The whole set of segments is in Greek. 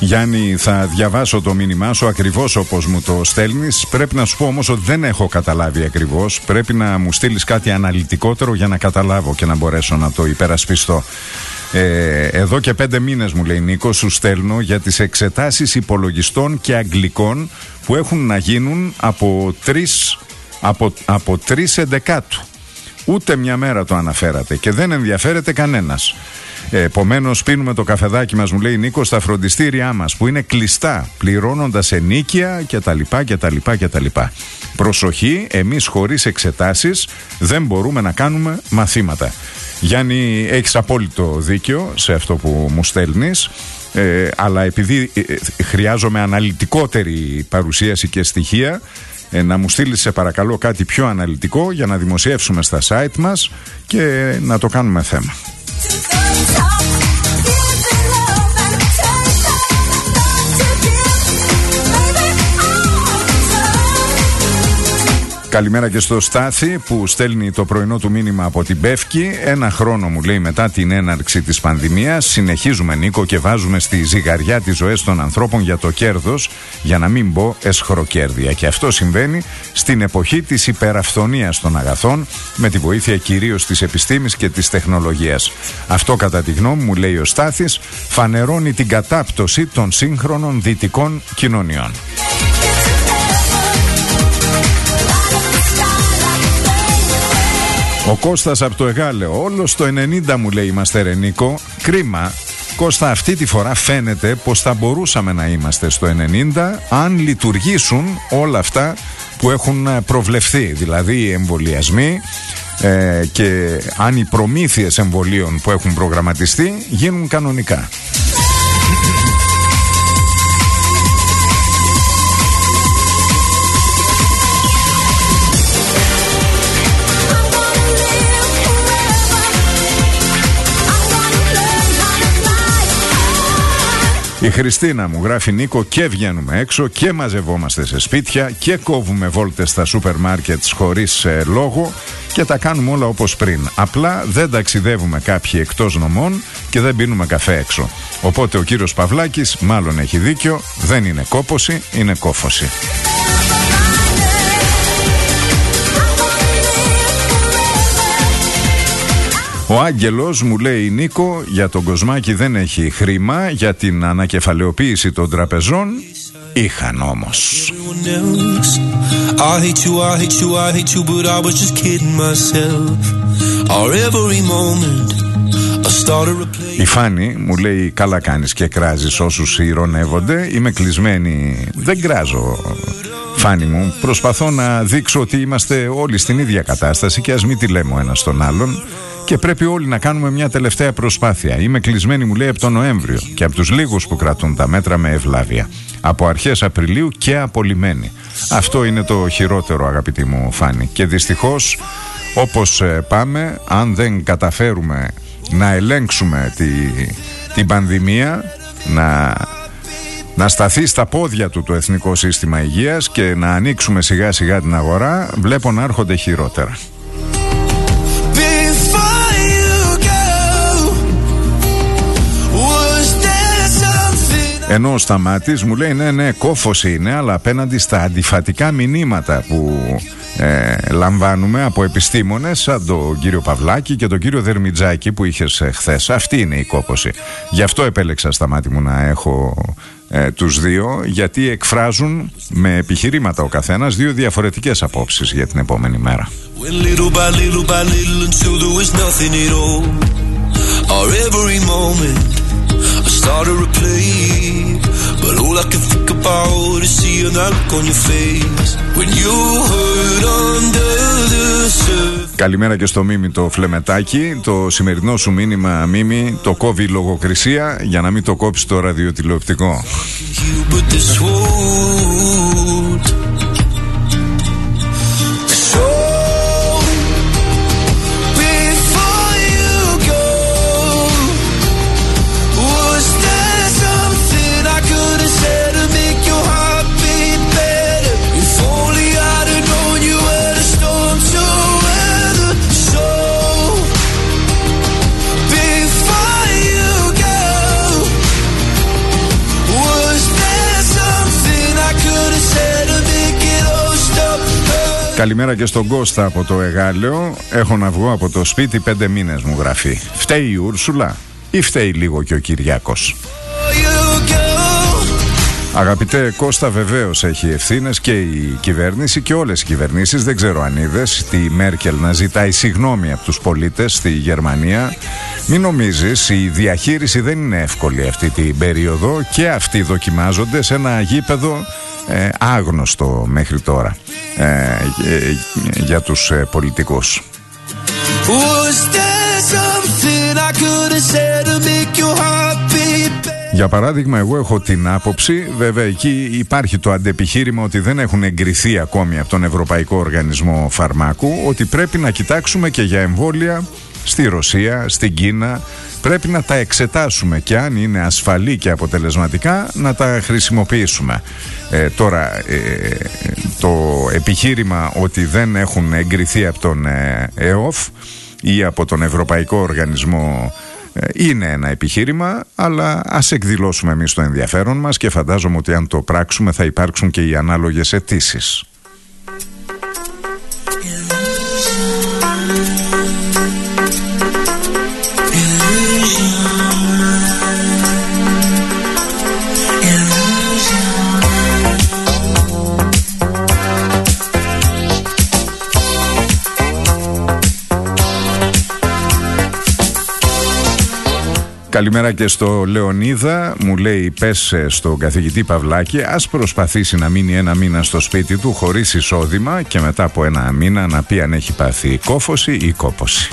Γιάννη, θα διαβάσω το μήνυμά σου ακριβώς όπως μου το στέλνεις. Πρέπει να σου πω όμως ότι δεν έχω καταλάβει ακριβώς. Πρέπει να μου στείλεις κάτι αναλυτικότερο για να καταλάβω και να μπορέσω να το υπερασπιστώ. Εδώ και 5 μήνες, μου λέει Νίκο, σου στέλνω για τις εξετάσεις υπολογιστών και αγγλικών που έχουν να γίνουν από 3 Εντεκάτου. Ούτε μια μέρα το αναφέρατε και δεν ενδιαφέρεται κανένας. Επομένως πίνουμε το καφεδάκι μας, μου λέει Νίκο, στα φροντιστήριά μας που είναι κλειστά, πληρώνοντας ενίκεια κτλ. Προσοχή, εμείς χωρίς εξετάσεις δεν μπορούμε να κάνουμε μαθήματα. Γιάννη, έχεις απόλυτο δίκιο σε αυτό που μου στέλνεις, αλλά επειδή χρειάζομαι αναλυτικότερη παρουσίαση και στοιχεία, να μου στείλεις σε παρακαλώ κάτι πιο αναλυτικό για να δημοσιεύσουμε στα site μας και να το κάνουμε θέμα. Καλημέρα και στο Στάθη που στέλνει το πρωινό του μήνυμα από την Πεύκη. 1 χρόνο, μου λέει, μετά την έναρξη της πανδημίας συνεχίζουμε, Νίκο, και βάζουμε στη ζυγαριά τις ζωές των ανθρώπων για το κέρδος, για να μην πω εσχροκέρδεια. Και αυτό συμβαίνει στην εποχή της υπεραφθονίας των αγαθών, με τη βοήθεια κυρίως της επιστήμης και της τεχνολογίας. Αυτό, κατά τη γνώμη μου, λέει ο Στάθης, φανερώνει την κατάπτωση των σύγχρονων δυτικών κοινωνιών. Ο Κώστας από το Εγάλεο, όλο στο 90 μου λέει είμαστε, ρε Νίκο. Κρίμα, Κώστα, αυτή τη φορά φαίνεται πως θα μπορούσαμε να είμαστε στο 90 αν λειτουργήσουν όλα αυτά που έχουν προβλεφθεί, δηλαδή οι εμβολιασμοί και αν οι προμήθειες εμβολίων που έχουν προγραμματιστεί γίνουν κανονικά. Η Χριστίνα μου γράφει, Νίκο, και βγαίνουμε έξω και μαζευόμαστε σε σπίτια και κόβουμε βόλτες στα σούπερ μάρκετς χωρίς λόγο και τα κάνουμε όλα όπως πριν. Απλά δεν ταξιδεύουμε κάποιοι εκτός νομών και δεν πίνουμε καφέ έξω. Οπότε ο κύριος Παυλάκης μάλλον έχει δίκιο, δεν είναι κόπωση, είναι κόφωση. Ο Άγγελος μου λέει, Νίκο, για τον Κοσμάκη δεν έχει χρήμα για την ανακεφαλαιοποίηση των τραπεζών. Είχαν όμως. Η Φάνη μου λέει, καλά κάνεις και κράζεις όσους ειρωνεύονται. Είμαι κλεισμένη, δεν κράζω, Φάνη μου. Προσπαθώ να δείξω ότι είμαστε όλοι στην ίδια κατάσταση και ας μην τη λέμε ο ένας στον άλλον. Και πρέπει όλοι να κάνουμε μια τελευταία προσπάθεια. Είμαι κλεισμένη, μου λέει, από τον Νοέμβριο και από τους λίγους που κρατούν τα μέτρα με ευλάβεια. Από αρχές Απριλίου και απολυμμένη. Αυτό είναι το χειρότερο, αγαπητή μου Φάνη. Και δυστυχώς, όπως πάμε, αν δεν καταφέρουμε να ελέγξουμε την πανδημία, να σταθεί στα πόδια του το Εθνικό Σύστημα Υγείας και να ανοίξουμε σιγά σιγά την αγορά, βλέπω να έρχονται χειρότερα. Ενώ ο Σταμάτης μου λέει, ναι, κόφωση είναι, αλλά απέναντι στα αντιφατικά μηνύματα που λαμβάνουμε από επιστήμονες σαν τον κύριο Παυλάκη και τον κύριο Δερμιτζάκη που είχες χθες, αυτή είναι η κόφωση. Γι' αυτό επέλεξα, Σταμάτη μου, να έχω τους δύο, γιατί εκφράζουν με επιχειρήματα ο καθένας δύο διαφορετικές απόψεις για την επόμενη μέρα. I started to play, but all I can think about is seeing that look on your face when you hurt under the surface. Καλημέρα και στο Μίμη το Φλεμετάκι. Το σημερινό σου μήνυμα, Μίμη, το κόβει η λογοκρισία για να μην το κόψει το ραδιοτηλεοπτικό. Before you go, Καλημέρα και στον Κώστα από το Εγάλεο. Έχω να βγω από το σπίτι 5 μήνες, μου γράφει. Φταίει η Ούρσουλα ή φταίει λίγο και ο Κυριάκος? Αγαπητέ Κώστα, βεβαίως έχει ευθύνες και η κυβέρνηση και όλες οι κυβερνήσεις. Δεν ξέρω αν είδες τη Μέρκελ να ζητάει συγγνώμη από τους πολίτες στη Γερμανία. Μην νομίζεις, η διαχείριση δεν είναι εύκολη αυτή την περίοδο και αυτοί δοκιμάζονται σε ένα γήπεδο άγνωστο μέχρι τώρα για τους πολιτικούς. Για παράδειγμα, εγώ έχω την άποψη, βέβαια εκεί υπάρχει το αντεπιχείρημα ότι δεν έχουν εγκριθεί ακόμη από τον Ευρωπαϊκό Οργανισμό Φαρμάκου, ότι πρέπει να κοιτάξουμε και για εμβόλια στη Ρωσία, στην Κίνα. Πρέπει να τα εξετάσουμε και αν είναι ασφαλή και αποτελεσματικά να τα χρησιμοποιήσουμε. Τώρα το επιχείρημα ότι δεν έχουν εγκριθεί από τον ΕΟΦ ή από τον Ευρωπαϊκό Οργανισμό είναι ένα επιχείρημα, αλλά ας εκδηλώσουμε εμείς το ενδιαφέρον μας και φαντάζομαι ότι αν το πράξουμε θα υπάρξουν και οι ανάλογες αιτήσεις. Καλημέρα και στο Λεωνίδα, μου λέει πες στον καθηγητή Παυλάκη ας προσπαθήσει να μείνει 1 μήνα στο σπίτι του χωρίς εισόδημα και μετά από 1 μήνα να πει αν έχει πάθει κόφωση ή κόπωση.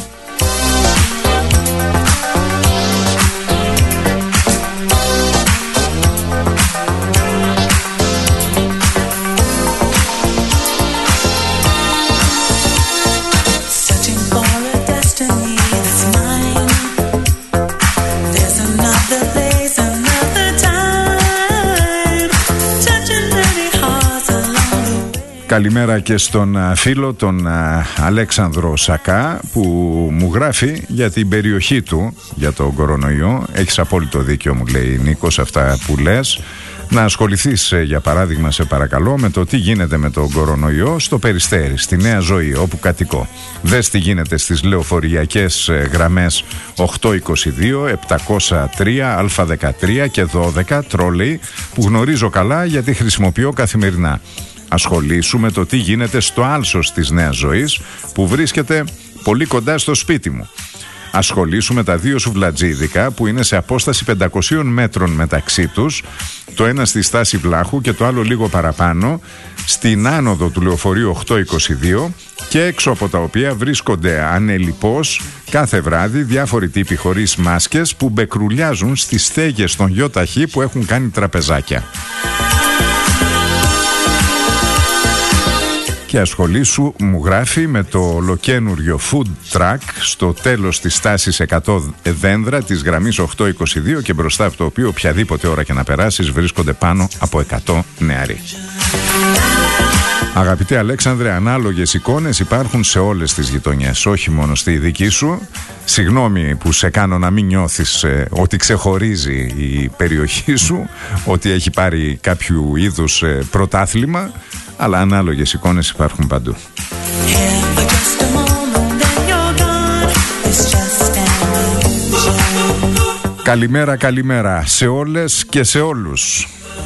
Καλημέρα και στον φίλο τον Αλέξανδρο Σακά που μου γράφει για την περιοχή του για τον κορονοϊό. Έχεις απόλυτο δίκιο, μου λέει Νίκος, αυτά που λες. Να ασχοληθείς για παράδειγμα, σε παρακαλώ, με το τι γίνεται με τον κορονοϊό στο Περιστέρι, στη Νέα Ζωή όπου κατοικώ. Δες τι γίνεται στις λεωφοριακές γραμμές 822, 703, Α13 και 12 τρόλεϊ που γνωρίζω καλά γιατί χρησιμοποιώ καθημερινά. Ασχολήσου με το τι γίνεται στο άλσος της Νέας Ζωής που βρίσκεται πολύ κοντά στο σπίτι μου. Ασχολήσου με τα 2 σουβλατζίδικα που είναι σε απόσταση 500 μέτρων μεταξύ τους, το ένα στη στάση Βλάχου και το άλλο λίγο παραπάνω, στην άνοδο του λεωφορείου 822 και έξω από τα οποία βρίσκονται ανελιπώς κάθε βράδυ διάφοροι τύποι χωρίς μάσκες που μπεκρουλιάζουν στις στέγες των ΙΟΤΑΧΗ που έχουν κάνει τραπεζάκια. Και ασχολήσου, μου γράφει, με το ολοκένουργιο food truck στο τέλος της στάσης 100 δένδρα της γραμμής 822 και μπροστά από το οποίο οποιαδήποτε ώρα και να περάσεις βρίσκονται πάνω από 100 νεαροί. Αγαπητέ Αλέξανδρε, ανάλογες εικόνες υπάρχουν σε όλες τις γειτονιές, όχι μόνο στη δική σου. Συγγνώμη που σε κάνω να μην νιώθεις ότι ξεχωρίζει η περιοχή σου, ότι έχει πάρει κάποιο είδους πρωτάθλημα, αλλά ανάλογες εικόνες υπάρχουν παντού. Καλημέρα, καλημέρα σε όλες και σε όλους.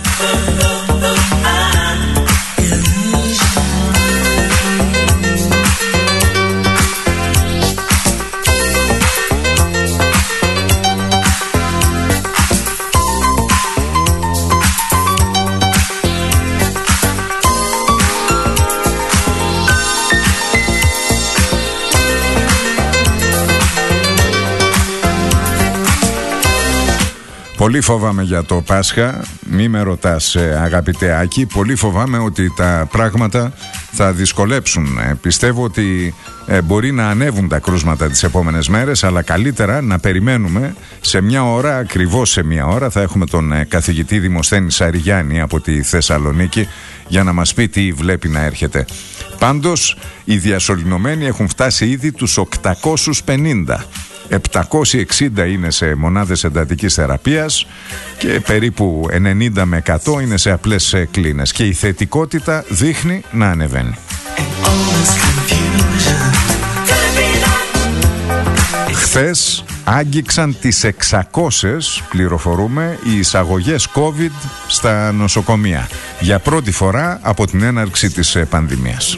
Πολύ φοβάμαι για το Πάσχα, μη με ρωτάς αγαπητέ Άκη, πολύ φοβάμαι ότι τα πράγματα θα δυσκολέψουν. Πιστεύω ότι μπορεί να ανέβουν τα κρούσματα τις επόμενες μέρες, αλλά καλύτερα να περιμένουμε σε μια ώρα, ακριβώς σε μια ώρα, θα έχουμε τον καθηγητή Δημοσθένη Σαριγιάννη από τη Θεσσαλονίκη για να μας πει τι βλέπει να έρχεται. Πάντως, οι διασωληνωμένοι έχουν φτάσει ήδη τους 850. 760 είναι σε μονάδες εντατικής θεραπείας και περίπου 90 με 100 είναι σε απλές κλίνες και η θετικότητα δείχνει να ανεβαίνει. Χθες άγγιξαν τις 600, πληροφορούμε, οι εισαγωγές COVID στα νοσοκομεία για πρώτη φορά από την έναρξη της πανδημίας.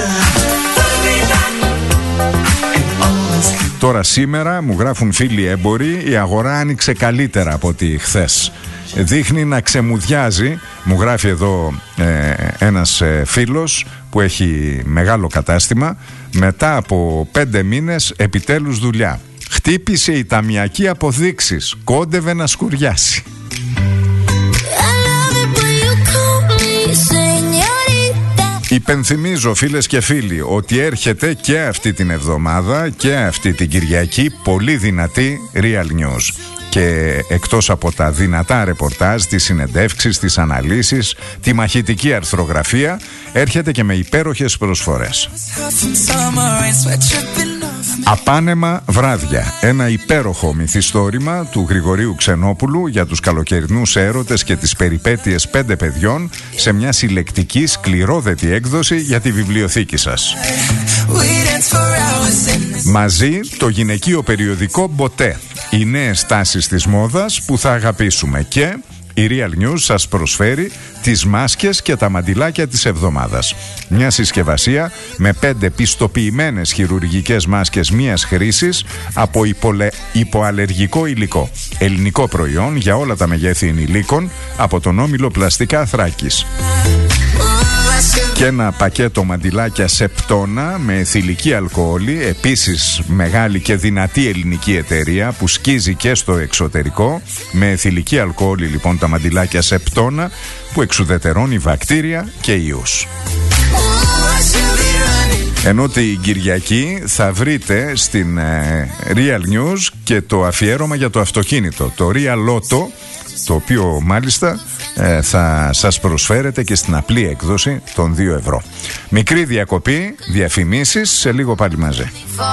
Τώρα σήμερα, μου γράφουν φίλοι έμποροι, η αγορά άνοιξε καλύτερα από ό,τι χθες. Δείχνει να ξεμουδιάζει, μου γράφει εδώ ένας φίλος που έχει μεγάλο κατάστημα, μετά από 5 μήνες επιτέλους δουλειά. Χτύπησε η ταμιακή αποδείξεις, κόντευε να σκουριάσει. Υπενθυμίζω φίλες και φίλοι ότι έρχεται και αυτή την εβδομάδα και αυτή την Κυριακή πολύ δυνατή Real News. Και εκτός από τα δυνατά ρεπορτάζ, τις συνεντεύξεις, τις αναλύσεις, τη μαχητική αρθρογραφία, έρχεται και με υπέροχες προσφορές. Απάνεμα βράδια. Ένα υπέροχο μυθιστόρημα του Γρηγορίου Ξενόπουλου για τους καλοκαιρινούς έρωτες και τις περιπέτειες 5 παιδιών σε μια συλλεκτική σκληρόδετη έκδοση για τη βιβλιοθήκη σας. Μαζί το γυναικείο περιοδικό Μποτέ. Οι νέες τάσεις της μόδας που θα αγαπήσουμε, και η Real News σας προσφέρει τις μάσκες και τα μαντιλάκια της εβδομάδας. Μια συσκευασία με 5 πιστοποιημένες χειρουργικές μάσκες μίας χρήσης από υποαλλεργικό υλικό. Ελληνικό προϊόν για όλα τα μεγέθη ενηλίκων από τον όμιλο Πλαστικά Θράκης. Και ένα πακέτο μαντιλάκια Σεπτόνα με εθιλική αλκοόλη, επίσης μεγάλη και δυνατή ελληνική εταιρεία που σκίζει και στο εξωτερικό. Με εθιλική αλκοόλη λοιπόν τα μαντιλάκια Σεπτόνα που εξουδετερώνει βακτήρια και ιούς. Ενώ την Κυριακή θα βρείτε στην Real News και το αφιέρωμα για το αυτοκίνητο, το Real Lotto, το οποίο μάλιστα θα σας προσφέρετε και στην απλή έκδοση των 2 ευρώ. Μικρή διακοπή, διαφημίσεις, σε λίγο πάλι μαζί.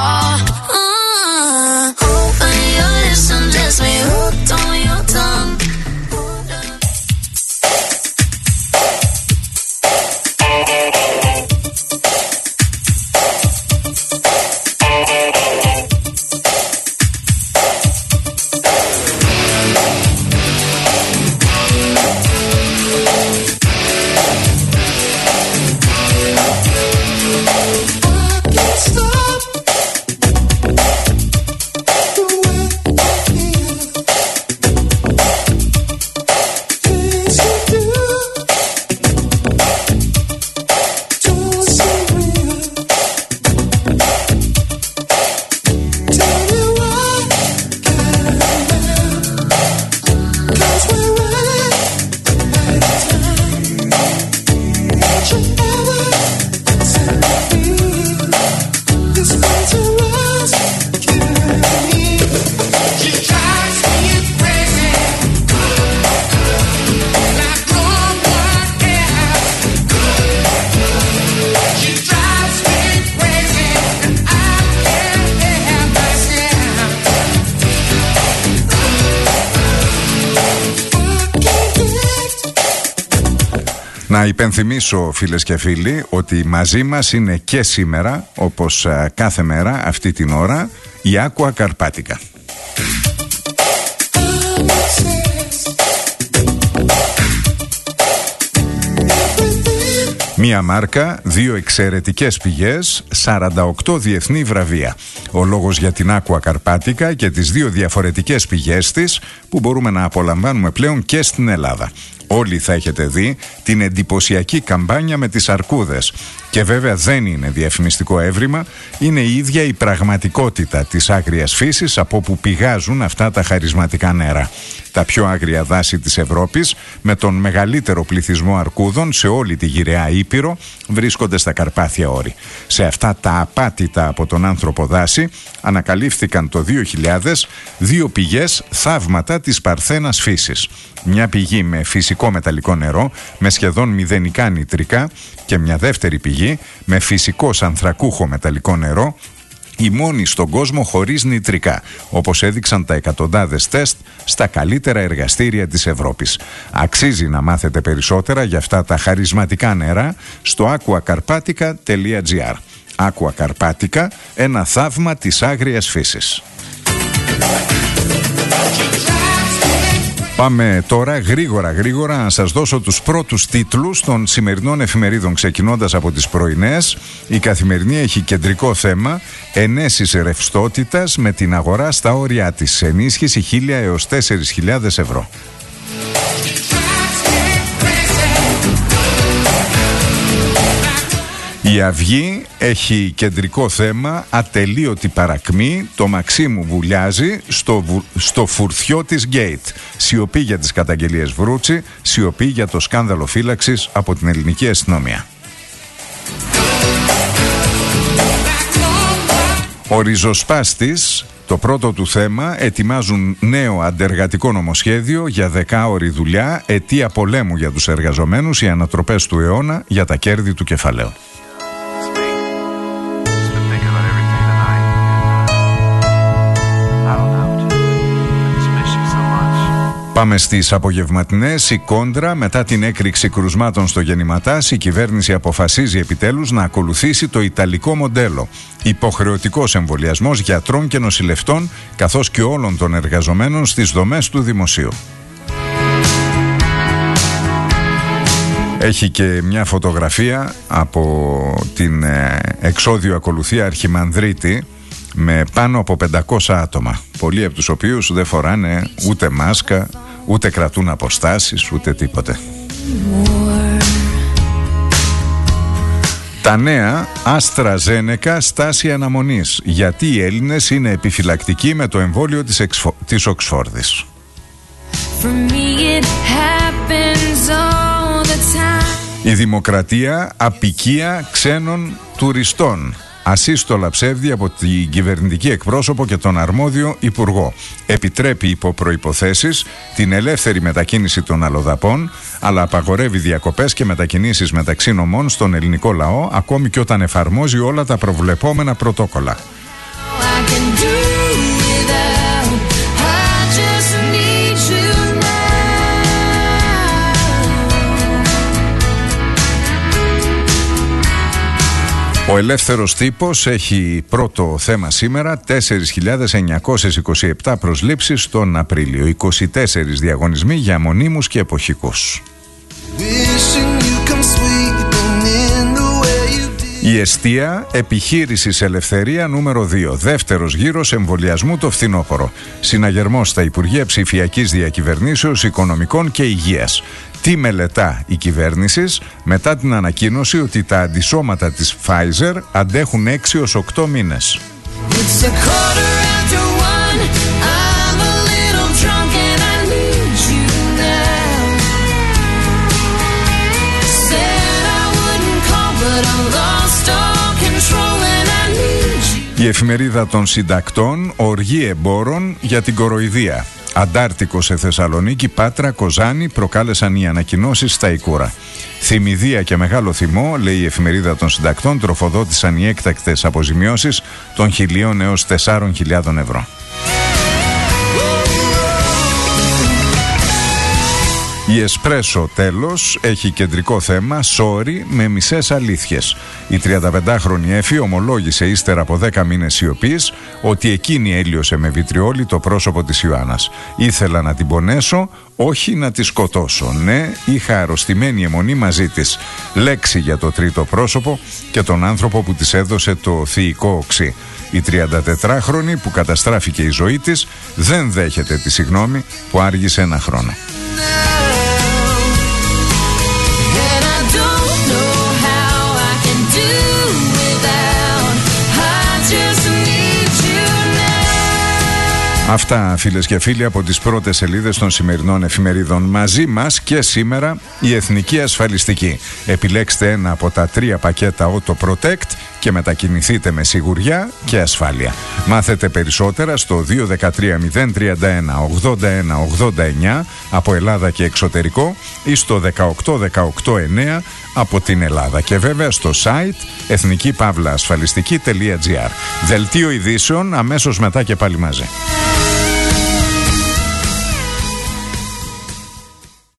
Να υπενθυμίσω φίλες και φίλοι ότι μαζί μας είναι και σήμερα, όπως κάθε μέρα αυτή την ώρα, η Aqua Carpatica. Μία μάρκα, 2 εξαιρετικές πηγές, 48 διεθνή βραβεία. Ο λόγος για την Aqua Carpatica και τις 2 διαφορετικές πηγές της που μπορούμε να απολαμβάνουμε πλέον και στην Ελλάδα. Όλοι θα έχετε δει την εντυπωσιακή καμπάνια με τις αρκούδες. Και βέβαια δεν είναι διαφημιστικό έβριμα, είναι η ίδια η πραγματικότητα της άγριας φύσης από όπου πηγάζουν αυτά τα χαρισματικά νερά. Τα πιο άγρια δάση της Ευρώπης, με τον μεγαλύτερο πληθυσμό αρκούδων σε όλη τη γυραιά Ήπειρο, βρίσκονται στα Καρπάθια όρη. Σε αυτά τα απάτητα από τον άνθρωπο δάση ανακαλύφθηκαν το 2000 2 πηγές θαύματα της παρθένας φύσης. Μια πηγή με φυσικό μεταλλικό νερό με σχεδόν μηδενικά νητρικά και μια δεύτερη πηγή με φυσικό ανθρακούχο μεταλλικό νερό η μόνη στον κόσμο χωρίς νητρικά, όπως έδειξαν τα εκατοντάδες τεστ στα καλύτερα εργαστήρια της Ευρώπης. Αξίζει να μάθετε περισσότερα για αυτά τα χαρισματικά νερά στο aquacarpatica.gr. Aquacarpatica, ένα θαύμα της άγριας φύσης. Πάμε τώρα γρήγορα να σας δώσω τους πρώτους τίτλους των σημερινών εφημερίδων, ξεκινώντας από τις πρωινές. Η Καθημερινή έχει κεντρικό θέμα ενέσεις ρευστότητας με την αγορά στα όρια της, ενίσχυση 1.000 έως 4.000 ευρώ. Η Αυγή έχει κεντρικό θέμα ατελείωτη παρακμή, το Μαξίμου βουλιάζει στο φουρτιό της Γκέιτ. Σιωπή για τις καταγγελίες Βρούτσι, σιωπή για το σκάνδαλο φύλαξης από την ελληνική αστυνομία. Ο ριζοσπάστης, το πρώτο του θέμα, ετοιμάζουν νέο αντεργατικό νομοσχέδιο για 10ωρη δουλειά, αιτία πολέμου για τους εργαζομένους, οι ανατροπές του αιώνα για τα κέρδη του κεφαλαίου. Πάμε στις απογευματινές. Η Κόντρα, μετά την έκρηξη κρουσμάτων στο Γεννηματάς, η κυβέρνηση αποφασίζει επιτέλους να ακολουθήσει το ιταλικό μοντέλο. Υποχρεωτικός εμβολιασμός γιατρών και νοσηλευτών, καθώς και όλων των εργαζομένων στις δομές του δημοσίου. Έχει και μια φωτογραφία από την εξόδιο ακολουθία Αρχιμανδρίτη με πάνω από 500 άτομα, πολλοί από τους οποίους δεν φοράνε ούτε μάσκα, ούτε κρατούν αποστάσεις, ούτε τίποτε. Τα νέα, AstraZeneca στάση αναμονής, γιατί οι Έλληνες είναι επιφυλακτικοί με το εμβόλιο της Οξφόρδης. Η Δημοκρατία, απικία ξένων τουριστών. Ασύστολα ψεύδι από την κυβερνητική εκπρόσωπο και τον αρμόδιο υπουργό. Επιτρέπει υπό προϋποθέσεις την ελεύθερη μετακίνηση των αλλοδαπών, αλλά απαγορεύει διακοπές και μετακινήσεις μεταξύ νομών στον ελληνικό λαό, ακόμη και όταν εφαρμόζει όλα τα προβλεπόμενα πρωτόκολλα. Ο Ελεύθερος Τύπος έχει πρώτο θέμα σήμερα, 4.927 προσλήψεις τον Απρίλιο, 24 διαγωνισμοί για μονίμους και εποχικούς. Η Εστία, επιχείρησης Ελευθερία νούμερο 2, δεύτερος γύρος εμβολιασμού το φθινόπωρο. Συναγερμός στα Υπουργεία Ψηφιακής Διακυβερνήσεως, Οικονομικών και Υγείας. Τι μελετά η κυβέρνηση μετά την ανακοίνωση ότι τα αντισώματα της Pfizer αντέχουν 6 ως 8 μήνες. Η εφημερίδα των συντακτών, οργή εμπόρων για την κοροϊδία. Αντάρτικο σε Θεσσαλονίκη, Πάτρα, Κοζάνη προκάλεσαν οι ανακοινώσεις στα Ικούρα. Θυμηδία και μεγάλο θυμό, λέει η εφημερίδα των συντακτών, τροφοδότησαν οι έκτακτες αποζημιώσεις των 1.000 έως 4.000 ευρώ. Η Εσπρέσο, τέλος, έχει κεντρικό θέμα «Sorry με μισές αλήθειες». Η 35χρονη Έφη ομολόγησε ύστερα από 10 μήνες σιωπής ότι εκείνη έλειωσε με βιτριόλι το πρόσωπο της Ιωάννας. «Ήθελα να την πονέσω, όχι να τη σκοτώσω. Ναι, είχα αρρωστημένη αιμονή μαζί της». Λέξη για το τρίτο πρόσωπο και τον άνθρωπο που της έδωσε το θηϊκό οξύ. Η 34χρονη που καταστράφηκε η ζωή της δεν δέχεται τη συγγνώμη που άργησε ένα χρόνο. Αυτά, φίλες και φίλοι, από τις πρώτες σελίδες των σημερινών εφημερίδων. Μαζί μας και σήμερα η Εθνική Ασφαλιστική. Επιλέξτε ένα από τα 3 πακέτα Auto Protect και μετακινηθείτε με σιγουριά και ασφάλεια. Μάθετε περισσότερα στο 213-031-81-89 από Ελλάδα και εξωτερικό ή στο 18189 από την Ελλάδα και βέβαια στο site εθνική-ασφαλιστική.gr. Δελτίο ειδήσεων αμέσως μετά και πάλι μαζί.